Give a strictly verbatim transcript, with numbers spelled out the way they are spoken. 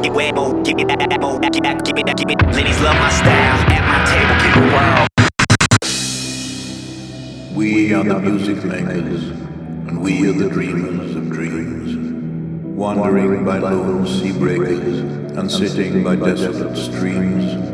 get wet, mo, give it that, mo, keep it, keep it, keep it. Ladies love my style. At my table, get wild. We are the music makers, and we are the dreamers of dreams, wandering by lone sea breakers and sitting by desolate streams.